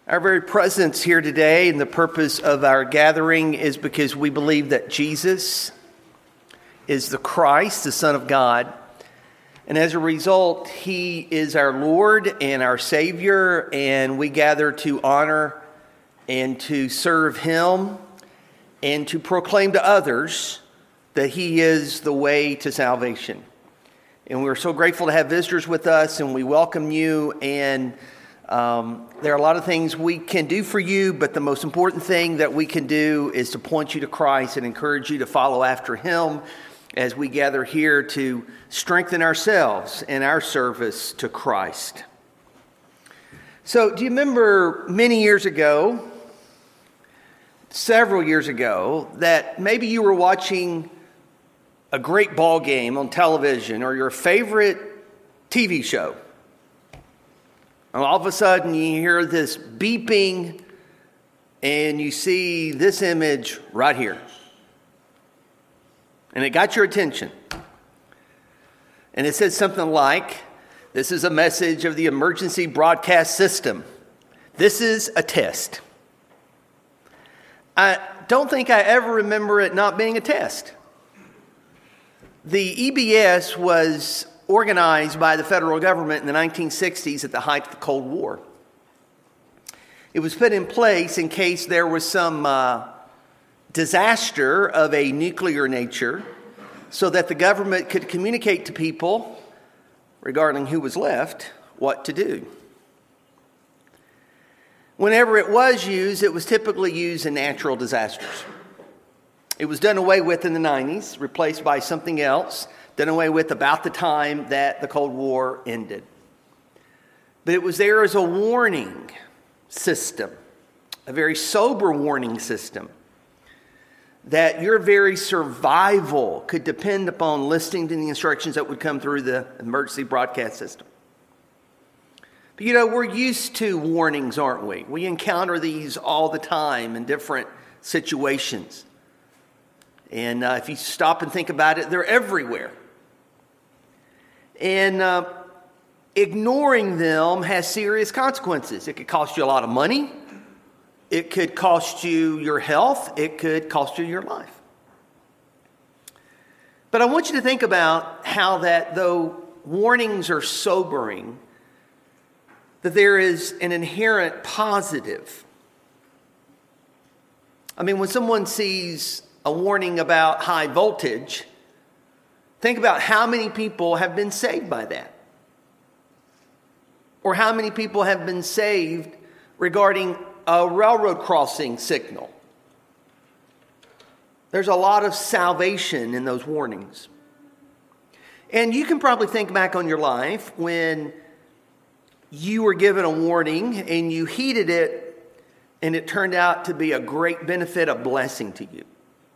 Our very presence here today and the purpose of our gathering is because we believe that Jesus is the Christ, the Son of God. And as a result, He is our Lord and our Savior, and we gather to honor and to serve Him and to proclaim to others that He is the way to salvation. And we're so grateful to have visitors with us, and we welcome you. And there are a lot of things we can do for you, but the most important thing that we can do is to point you to Christ and encourage you to follow after Him as we gather here to strengthen ourselves in our service to Christ. So, do you remember many years ago, several years ago, that maybe you were watching a great ball game on television or your favorite TV show? And all of a sudden you hear this beeping and you see this image right here. And it got your attention. And it said something like, "This is a message of the emergency broadcast system. This is a test." I don't think I ever remember it not being a test. The EBS was organized by the federal government in the 1960s at the height of the Cold War. It was put in place in case there was some disaster of a nuclear nature so that the government could communicate to people regarding who was left what to do. Whenever it was used, it was typically used in natural disasters. It was done away with in the 90s, replaced by something else, done away with about the time that the Cold War ended. But it was there as a warning system, a very sober warning system, that your very survival could depend upon listening to the instructions that would come through the emergency broadcast system. But we're used to warnings, aren't we? We encounter these all the time in different situations. And if you stop and think about it, they're everywhere. And ignoring them has serious consequences. It could cost you a lot of money. It could cost you your health. It could cost you your life. But I want you to think about how that, though warnings are sobering, that there is an inherent positive. I mean, when someone sees a warning about high voltage, think about how many people have been saved by that. Or how many people have been saved regarding a railroad crossing signal. There's a lot of salvation in those warnings. And you can probably think back on your life when you were given a warning and you heeded it and it turned out to be a great benefit, a blessing to you.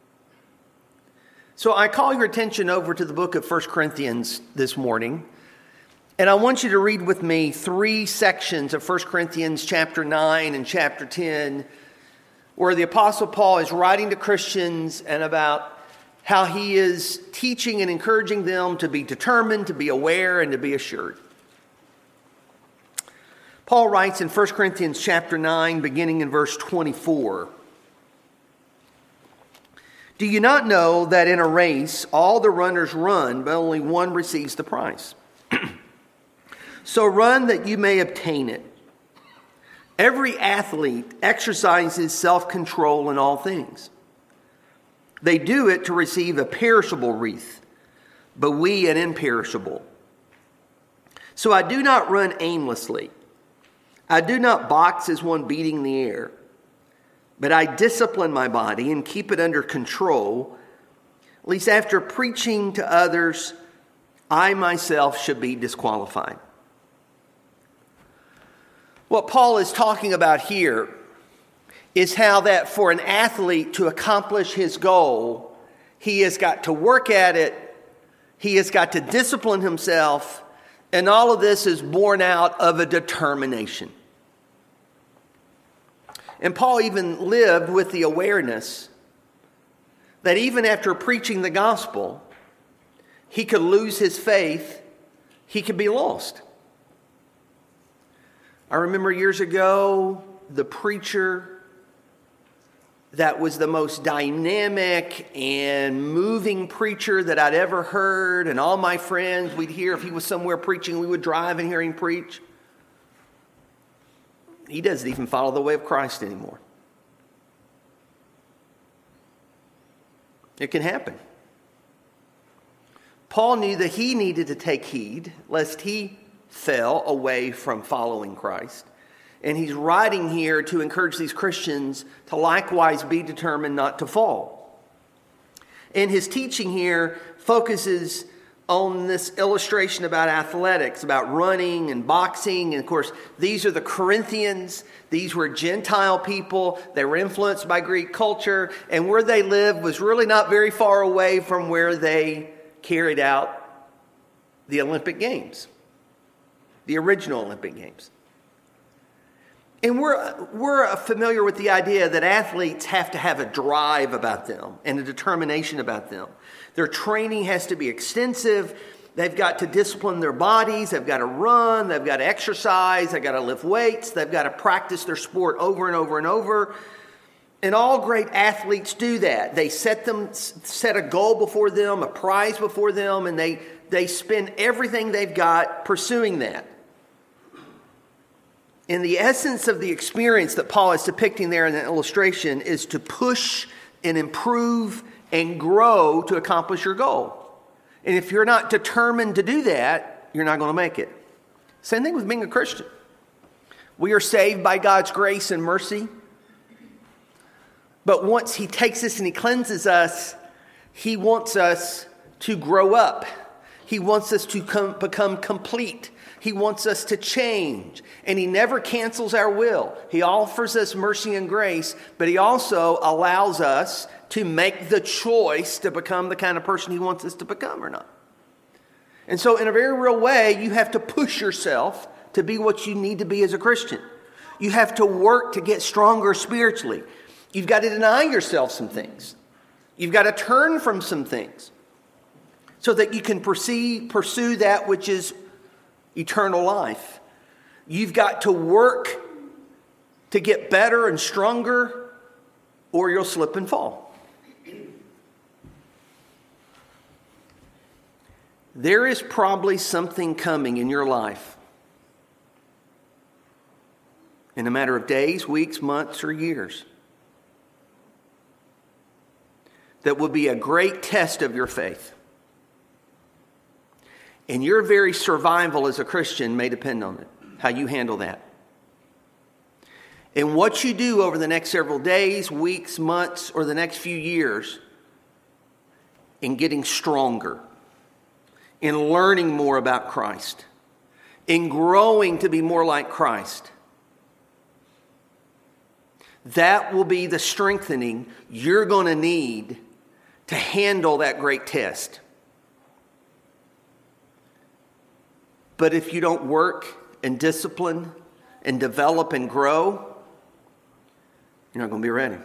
So I call your attention over to the book of 1 Corinthians this morning. And I want you to read with me 3 sections of 1 Corinthians chapter 9 and chapter 10, where the Apostle Paul is writing to Christians and about how he is teaching and encouraging them to be determined, to be aware, and to be assured. Paul writes in 1 Corinthians chapter 9, beginning in verse 24. "Do you not know that in a race all the runners run, but only one receives the prize? So run that you may obtain it. Every athlete exercises self-control in all things. They do it to receive a perishable wreath, but we an imperishable. So I do not run aimlessly. I do not box as one beating the air. But I discipline my body and keep it under control, lest after preaching to others, I myself should be disqualified." What Paul is talking about here is how that for an athlete to accomplish his goal, he has got to work at it, he has got to discipline himself, and all of this is born out of a determination. And Paul even lived with the awareness that even after preaching the gospel, he could lose his faith, he could be lost. I remember years ago, the preacher that was the most dynamic and moving preacher that I'd ever heard, and all my friends, we'd hear if he was somewhere preaching, we would drive and hear him preach. He doesn't even follow the way of Christ anymore. It can happen. Paul knew that he needed to take heed lest he fell away from following Christ. And he's writing here to encourage these Christians to likewise be determined not to fall. And his teaching here focuses on this illustration about athletics, about running and boxing. And of course, these are the Corinthians. These were Gentile people. They were influenced by Greek culture. And where they lived was really not very far away from where they carried out the Olympic Games, the original Olympic Games. And we're familiar with the idea that athletes have to have a drive about them and a determination about them. Their training has to be extensive. They've got to discipline their bodies. They've got to run. They've got to exercise. They've got to lift weights. They've got to practice their sport over and over and over. And all great athletes do that. They set a goal before them, a prize before them, and they spend everything they've got pursuing that. And the essence of the experience that Paul is depicting there in the illustration is to push and improve and grow to accomplish your goal. And if you're not determined to do that, you're not going to make it. Same thing with being a Christian. We are saved by God's grace and mercy. But once he takes us and he cleanses us, he wants us to grow up. He wants us to become complete. He wants us to change. And he never cancels our will. He offers us mercy and grace, but he also allows us to make the choice to become the kind of person he wants us to become or not. And so in a very real way, you have to push yourself to be what you need to be as a Christian. You have to work to get stronger spiritually. You've got to deny yourself some things. You've got to turn from some things so that you can pursue that which is eternal life. You've got to work to get better and stronger, or you'll slip and fall. There is probably something coming in your life in a matter of days, weeks, months, or years that will be a great test of your faith. And your very survival as a Christian may depend on it, how you handle that. And what you do over the next several days, weeks, months, or the next few years in getting stronger, in learning more about Christ, in growing to be more like Christ, that will be the strengthening you're going to need to handle that great test. But if you don't work and discipline and develop and grow, you're not going to be ready.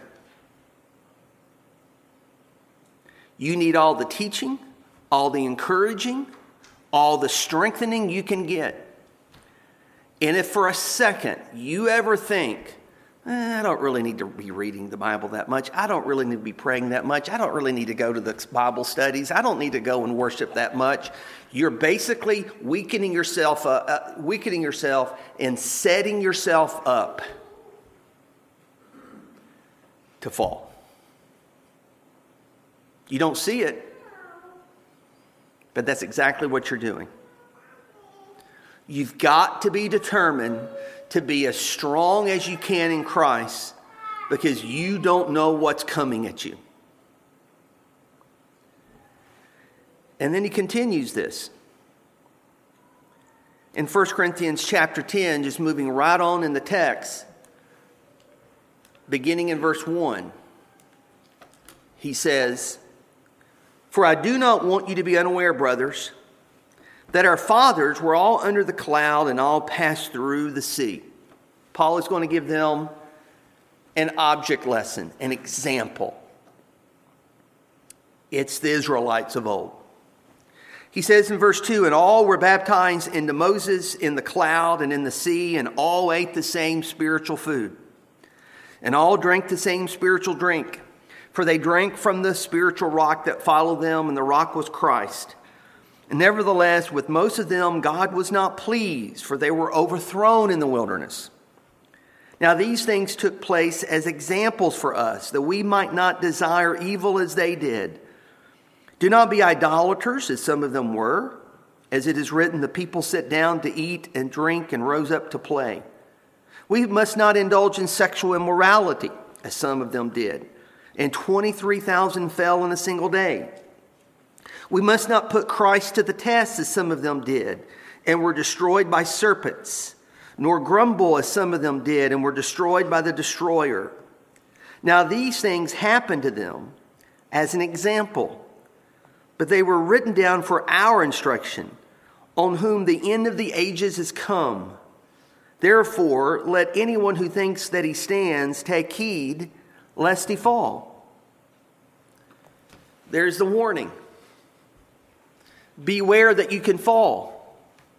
You need all the teaching, all the encouraging, all the strengthening you can get. And if for a second you ever think, I don't really need to be reading the Bible that much. I don't really need to be praying that much. I don't really need to go to the Bible studies. I don't need to go and worship that much. You're basically weakening yourself and setting yourself up to fall. You don't see it, but that's exactly what you're doing. You've got to be determined to be as strong as you can in Christ, because you don't know what's coming at you. And then he continues this. In 1 Corinthians chapter 10, just moving right on in the text, beginning in verse 1, he says, "For I do not want you to be unaware, brothers, that our fathers were all under the cloud and all passed through the sea." Paul is going to give them an object lesson, an example. It's the Israelites of old. He says in verse 2, "And all were baptized into Moses in the cloud and in the sea, and all ate the same spiritual food. And all drank the same spiritual drink, for they drank from the spiritual rock that followed them, and the rock was Christ. And nevertheless, with most of them, God was not pleased, for they were overthrown in the wilderness. Now these things took place as examples for us, that we might not desire evil as they did. Do not be idolaters, as some of them were. As it is written, the people sat down to eat and drink and rose up to play. We must not indulge in sexual immorality, as some of them did. And 23,000 fell in a single day. We must not put Christ to the test, as some of them did, and were destroyed by serpents, nor grumble, as some of them did, and were destroyed by the destroyer. Now these things happened to them as an example, but they were written down for our instruction, on whom the end of the ages is come. Therefore, let anyone who thinks that he stands take heed, lest he fall." There's the warning. Beware that you can fall.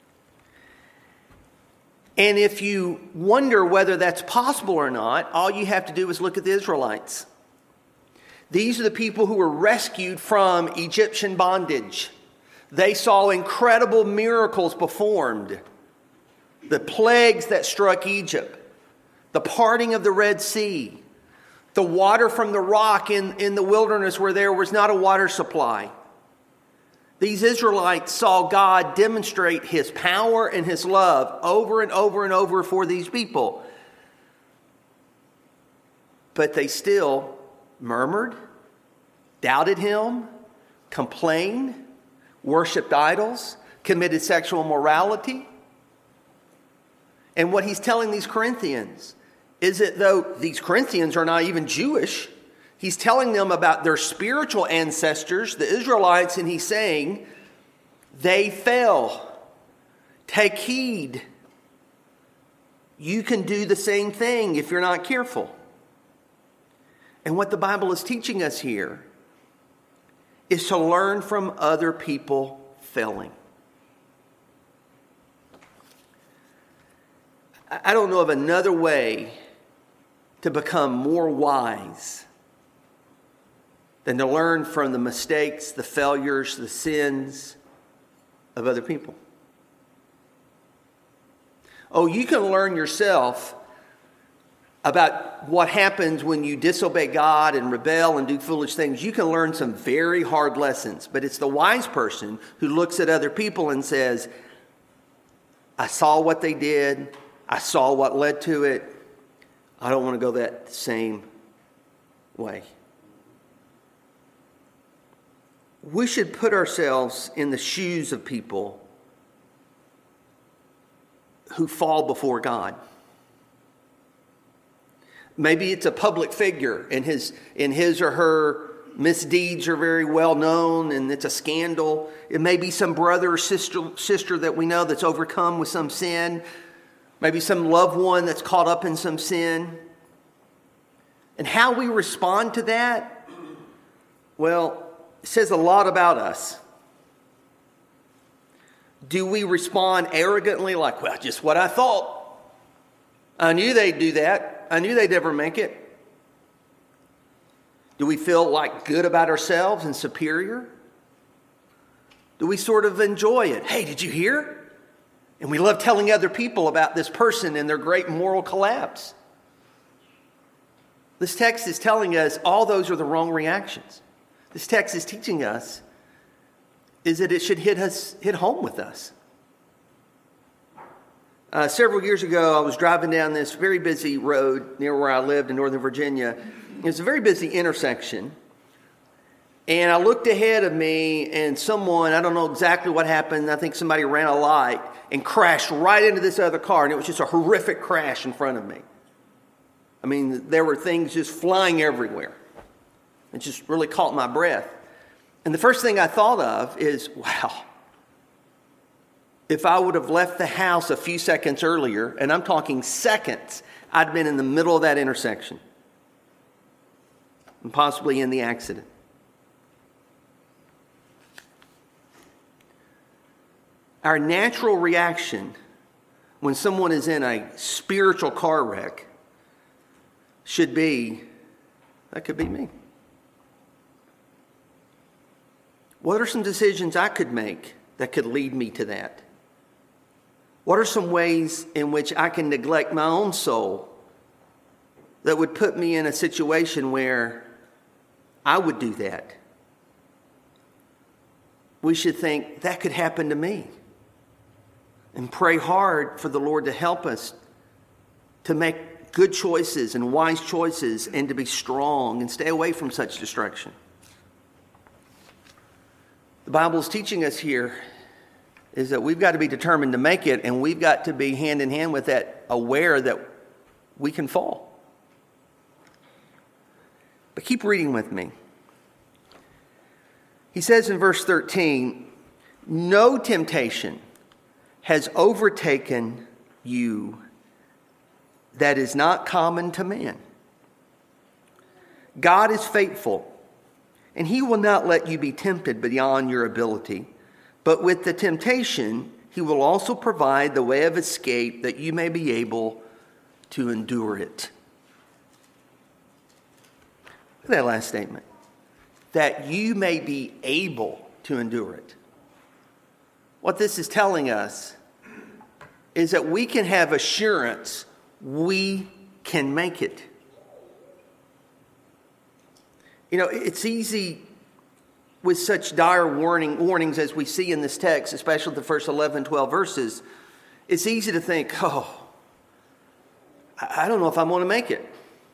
And if you wonder whether that's possible or not, all you have to do is look at the Israelites. These are the people who were rescued from Egyptian bondage. They saw incredible miracles performed. The plagues that struck Egypt, the parting of the Red Sea, the water from the rock in the wilderness where there was not a water supply. These Israelites saw God demonstrate his power and his love over and over and over for these people. But they still murmured, doubted him, complained, worshipped idols, committed sexual immorality. And what he's telling these Corinthians is that though these Corinthians are not even Jewish, he's telling them about their spiritual ancestors, the Israelites, and he's saying, they fell. Take heed. You can do the same thing if you're not careful. And what the Bible is teaching us here is to learn from other people failing. I don't know of another way to become more wise than to learn from the mistakes, the failures, the sins of other people. Oh, you can learn yourself about what happens when you disobey God and rebel and do foolish things. You can learn some very hard lessons, but it's the wise person who looks at other people and says, I saw what they did. I saw what led to it. I don't want to go that same way. We should put ourselves in the shoes of people who fall before God. Maybe it's a public figure and his or her misdeeds are very well known and it's a scandal. It may be some brother or sister that we know that's overcome with some sin. Maybe some loved one that's caught up in some sin. And how we respond to that, well, it says a lot about us. Do we respond arrogantly like, well, just what I thought. I knew they'd do that. I knew they'd never make it. Do we feel like good about ourselves and superior? Do we sort of enjoy it? Hey, did you hear? And we love telling other people about this person and their great moral collapse. This text is telling us all those are the wrong reactions. This text is teaching us is that it should hit home with us. Several years ago, I was driving down this very busy road near where I lived in Northern Virginia. It was a very busy intersection. And I looked ahead of me and someone, I don't know exactly what happened, I think somebody ran a light and crashed right into this other car. And it was just a horrific crash in front of me. I mean, there were things just flying everywhere. It just really caught my breath. And the first thing I thought of is, wow, if I would have left the house a few seconds earlier, and I'm talking seconds, I'd been in the middle of that intersection and possibly in the accident. Our natural reaction when someone is in a spiritual car wreck should be, that could be me. What are some decisions I could make that could lead me to that? What are some ways in which I can neglect my own soul that would put me in a situation where I would do that? We should think that could happen to me and pray hard for the Lord to help us to make good choices and wise choices and to be strong and stay away from such destruction. The Bible is teaching us here is that we've got to be determined to make it, and we've got to be hand in hand with that, aware that we can fall. But keep reading with me. He says in verse 13, no temptation has overtaken you that is not common to man. God is faithful, and he will not let you be tempted beyond your ability. But with the temptation, he will also provide the way of escape that you may be able to endure it. Look at that last statement. That you may be able to endure it. What this is telling us is that we can have assurance we can make it. You know, it's easy with such dire warnings as we see in this text, especially the first 11, 12 verses, it's easy to think, I don't know if I'm going to make it.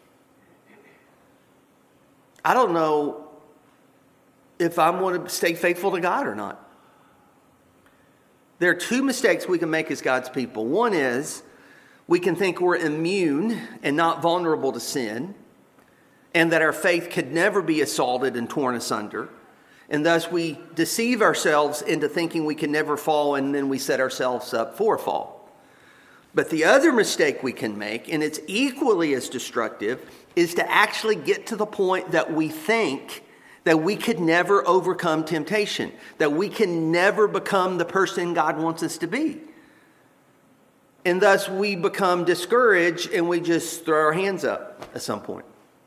I don't know if I'm going to stay faithful to God or not. There are two mistakes we can make as God's people. One is we can think we're immune and not vulnerable to sin, and that our faith could never be assaulted and torn asunder. And thus we deceive ourselves into thinking we can never fall, and then we set ourselves up for a fall. But the other mistake we can make, and it's equally as destructive, is to actually get to the point that we think that we could never overcome temptation, that we can never become the person God wants us to be. And thus we become discouraged and we just throw our hands up at some point.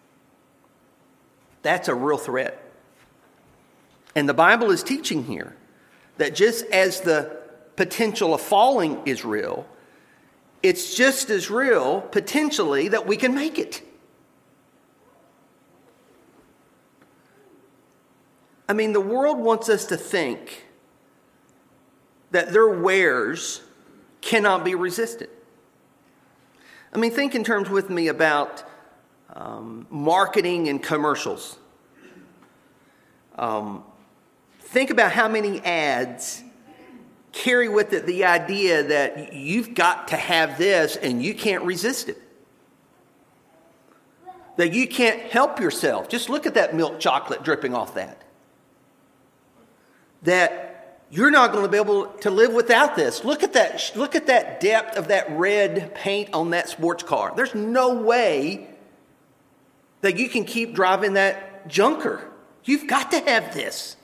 That's a real threat. And the Bible is teaching here that just as the potential of falling is real, it's just as real, potentially, that we can make it. I mean, the world wants us to think that their wares cannot be resisted. I mean, think in terms with me about marketing and commercials. Think about how many ads carry with it the idea that you've got to have this and you can't resist it. That you can't help yourself. Just look at that milk chocolate dripping off that. That you're not going to be able to live without this. Look at that depth of that red paint on that sports car. There's no way that you can keep driving that junker. You've got to have this.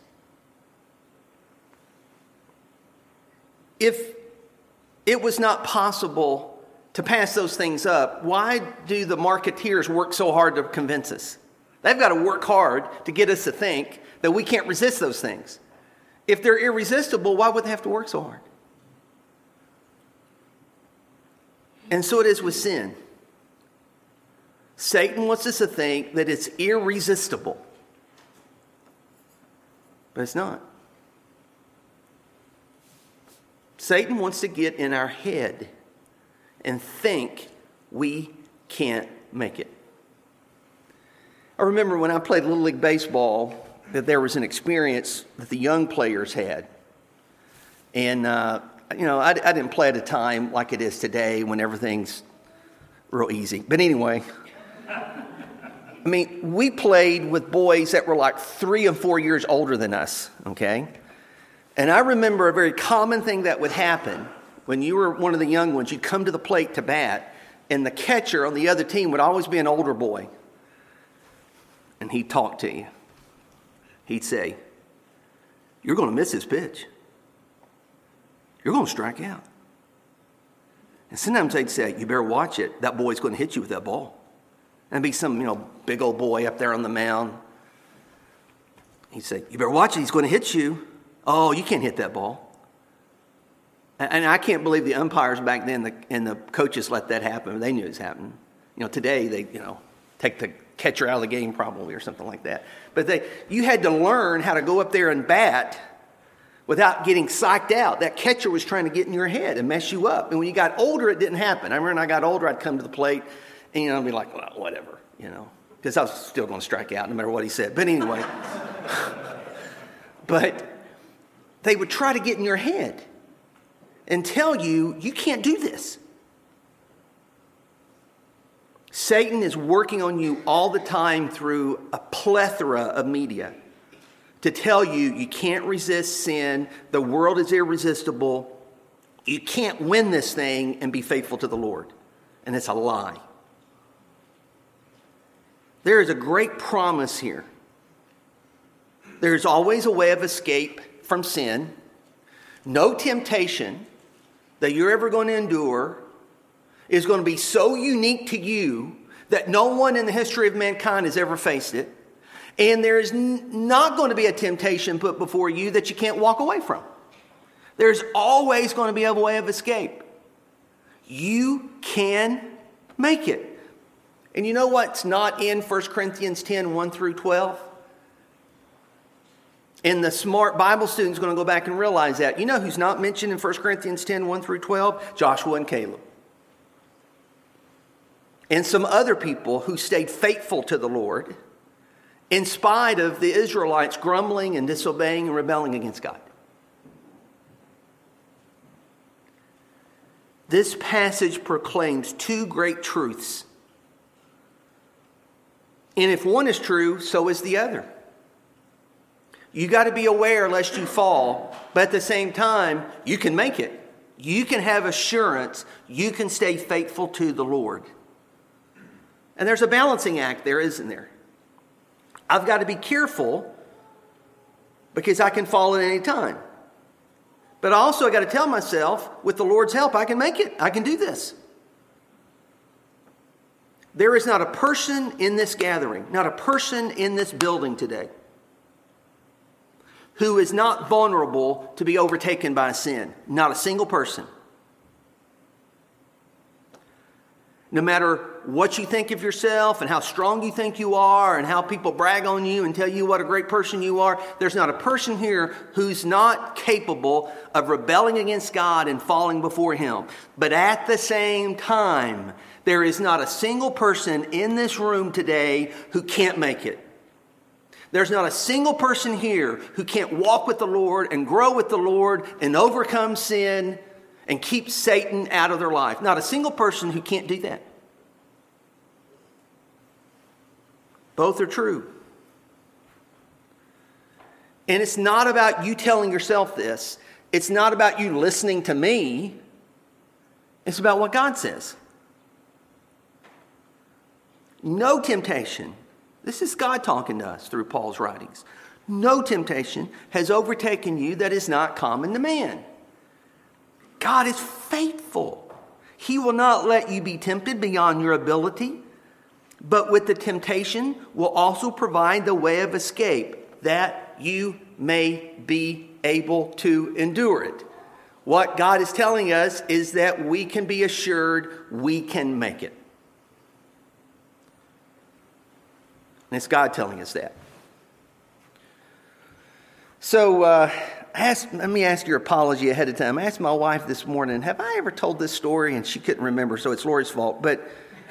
If it was not possible to pass those things up, why do the marketeers work so hard to convince us? They've got to work hard to get us to think that we can't resist those things. If they're irresistible, why would they have to work so hard? And so it is with sin. Satan wants us to think that it's irresistible. But it's not. Satan wants to get in our head and think we can't make it. I remember when I played Little League Baseball that there was an experience that the young players had. And, I didn't play at a time like it is today when everything's real easy. But anyway, I mean, we played with boys that were like 3 and 4 years older than us, okay? And I remember a very common thing that would happen when you were one of the young ones. You'd come to the plate to bat, and the catcher on the other team would always be an older boy. And he'd talk to you. He'd say, "You're going to miss this pitch. you're going to strike out. And sometimes they'd say, you better watch it. That boy's going to hit you with that ball. And it'd be some, big old boy up there on the mound. He'd say, you better watch it. He's going to hit you. Oh, you can't hit that ball. And I can't believe the umpires back then and the coaches let that happen. They knew it was happening. Today they, take the catcher out of the game probably or something like that. But you had to learn how to go up there and bat without getting psyched out. That catcher was trying to get in your head and mess you up. And when you got older, it didn't happen. I remember when I got older, I'd come to the plate and, I'd be like, well, whatever, because I was still going to strike out no matter what he said. But anyway, but they would try to get in your head and tell you, you can't do this. Satan is working on you all the time through a plethora of media to tell you you can't resist sin, the world is irresistible, you can't win this thing and be faithful to the Lord. And it's a lie. There is a great promise here. There's always a way of escape from sin. No temptation that you're ever going to endure is going to be so unique to you that no one in the history of mankind has ever faced it. And there is not going to be a temptation put before you that you can't walk away from. There's always going to be a way of escape. You can make it. And you know what's not in 1 Corinthians 10, 1 through 12? And the smart Bible student's going to go back and realize that. You know who's not mentioned in 1 Corinthians 10, 1 through 12? Joshua and Caleb. And some other people who stayed faithful to the Lord in spite of the Israelites grumbling and disobeying and rebelling against God. This passage proclaims two great truths. And if one is true, so is the other. You got to be aware lest you fall, but at the same time, you can make it. You can have assurance. You can stay faithful to the Lord. And there's a balancing act there, isn't there? I've got to be careful because I can fall at any time. But also I got to tell myself, with the Lord's help, I can make it. I can do this. There is not a person in this gathering, not a person in this building today who is not vulnerable to be overtaken by sin. Not a single person. No matter what you think of yourself and how strong you think you are and how people brag on you and tell you what a great person you are, there's not a person here who's not capable of rebelling against God and falling before Him. But at the same time, there is not a single person in this room today who can't make it. There's not a single person here who can't walk with the Lord and grow with the Lord and overcome sin and keep Satan out of their life. Not a single person who can't do that. Both are true. And it's not about you telling yourself this. It's not about you listening to me. It's about what God says. No temptation. This is God talking to us through Paul's writings. No temptation has overtaken you that is not common to man. God is faithful. He will not let you be tempted beyond your ability, but with the temptation will also provide the way of escape that you may be able to endure it. What God is telling us is that we can be assured we can make it. And it's God telling us that. So let me ask your apology ahead of time. I asked my wife this morning, have I ever told this story? And she couldn't remember, so it's Lori's fault. But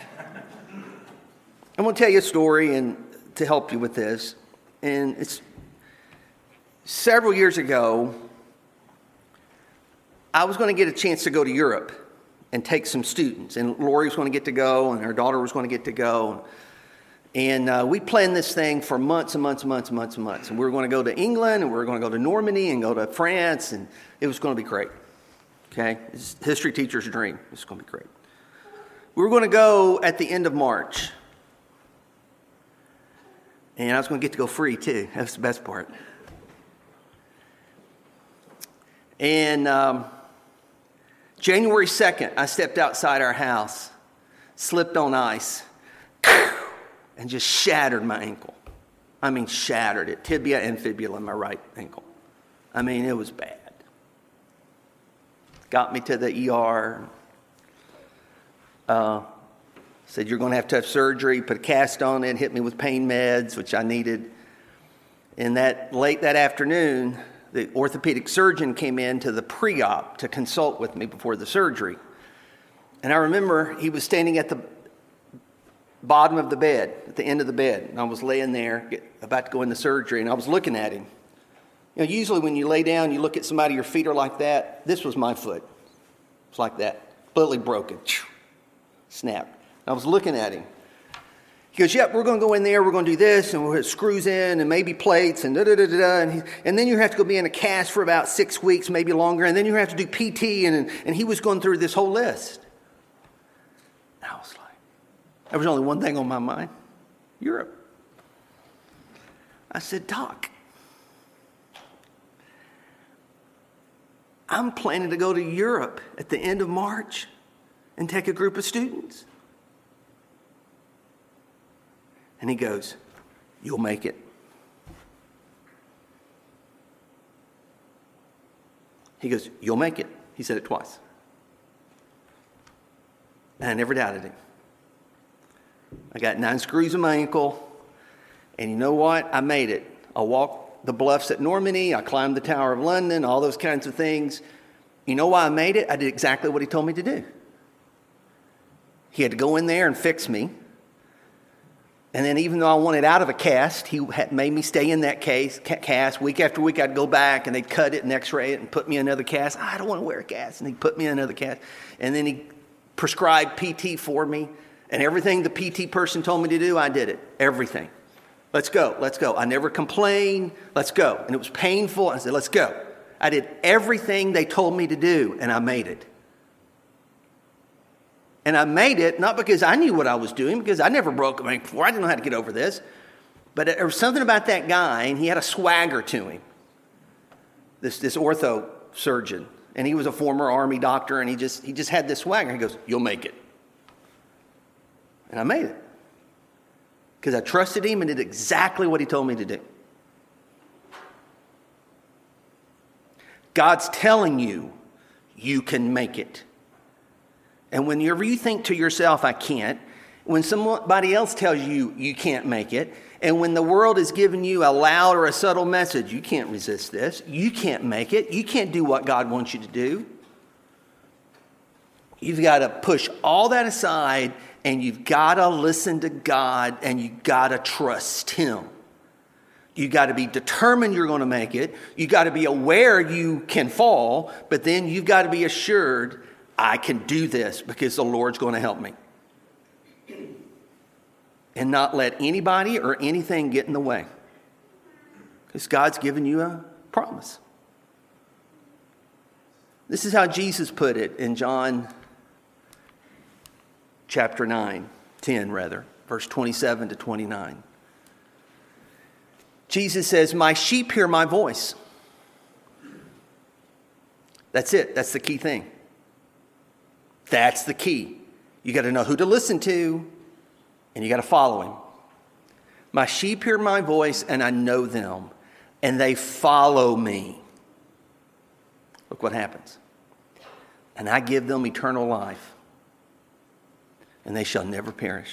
I'm going to tell you a story and to help you with this. And it's several years ago, I was going to get a chance to go to Europe and take some students. And Lori was going to get to go, and her daughter was going to get to go. And we planned this thing for months and months and months and months and months. And we were going to go to England, and we were going to go to Normandy and go to France, and it was going to be great. Okay? It's a history teacher's dream. It's going to be great. We were going to go at the end of March. And I was going to get to go free, too. That's the best part. And January 2nd, I stepped outside our house, slipped on ice, and just shattered my ankle. I mean, shattered it. Tibia and fibula in my right ankle. I mean, it was bad. Got me to the ER. Said, you're going to have surgery, put a cast on it, hit me with pain meds, which I needed. And late that afternoon, the orthopedic surgeon came in to the pre-op to consult with me before the surgery. And I remember he was standing at the bottom of the bed, at the end of the bed. And I was laying there, about to go into surgery, and I was looking at him. You know, usually when you lay down, you look at somebody, your feet are like that. This was my foot. It's like that, completely broken. Snapped. I was looking at him. He goes, yep, we're going to go in there, we're going to do this, and we'll put screws in, and maybe plates, and da-da-da-da-da. And then you have to go be in a cast for about 6 weeks, maybe longer, and then you have to do PT, and he was going through this whole list. And I was like, there was only one thing on my mind, Europe. I said, Doc, I'm planning to go to Europe at the end of March and take a group of students. And he goes, you'll make it. He goes, you'll make it. He said it twice. And I never doubted him. I got 9 screws in my ankle. And you know what? I made it. I walked the bluffs at Normandy. I climbed the Tower of London, all those kinds of things. You know why I made it? I did exactly what he told me to do. He had to go in there and fix me. And then even though I wanted out of a cast, he had made me stay in that cast. Week after week, I'd go back and they'd cut it and x-ray it and put me in another cast. I don't want to wear a cast. And he'd put me in another cast. And then he prescribed PT for me. And everything the PT person told me to do, I did it. Everything. Let's go. Let's go. I never complained. Let's go. And it was painful. I said, let's go. I did everything they told me to do, and I made it. And I made it not because I knew what I was doing, because I never broke a leg before. I didn't know how to get over this. But there was something about that guy, and he had a swagger to him, this ortho surgeon. And he was a former Army doctor, and he just had this swagger. He goes, you'll make it. And I made it. Because I trusted him and did exactly what he told me to do. God's telling you, you can make it. And whenever you think to yourself, I can't, when somebody else tells you, you can't make it, and when the world is giving you a loud or a subtle message, you can't resist this, you can't make it, you can't do what God wants you to do, you've got to push all that aside, and you've got to listen to God, and you've got to trust Him. You've got to be determined you're going to make it. You've got to be aware you can fall, but then you've got to be assured, I can do this because the Lord's going to help me. And not let anybody or anything get in the way. Because God's given you a promise. This is how Jesus put it in John chapter 10, verse 27 to 29. Jesus says, my sheep hear my voice. That's it. That's the key thing. That's the key. You got to know who to listen to, and you got to follow Him. My sheep hear my voice, and I know them, and they follow me. Look what happens. And I give them eternal life, and they shall never perish.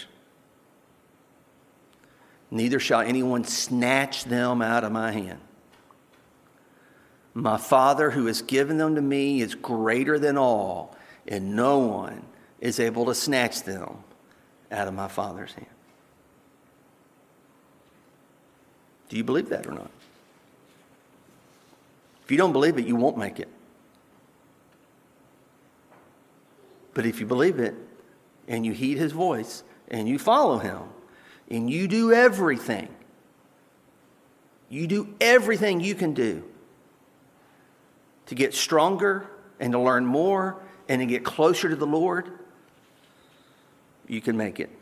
Neither shall anyone snatch them out of my hand. My Father who has given them to me is greater than all, and no one is able to snatch them out of my Father's hand. Do you believe that or not? If you don't believe it, you won't make it. But if you believe it, and you heed His voice, and you follow Him, and you do everything you can do to get stronger and to learn more and to get closer to the Lord, you can make it.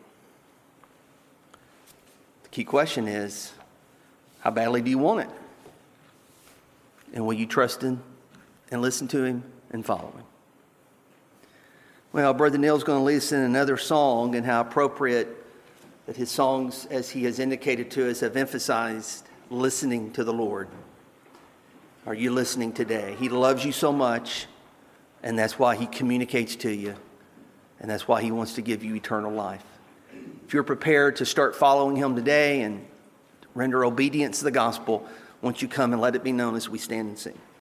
The key question is, how badly do you want it? And will you trust Him and listen to Him and follow Him? Well, Brother Neil's going to lead us in another song, and how appropriate that his songs, as he has indicated to us, have emphasized listening to the Lord. Are you listening today? He loves you so much, and that's why he communicates to you, and that's why he wants to give you eternal life. If you're prepared to start following him today and render obedience to the gospel, won't you come and let it be known as we stand and sing?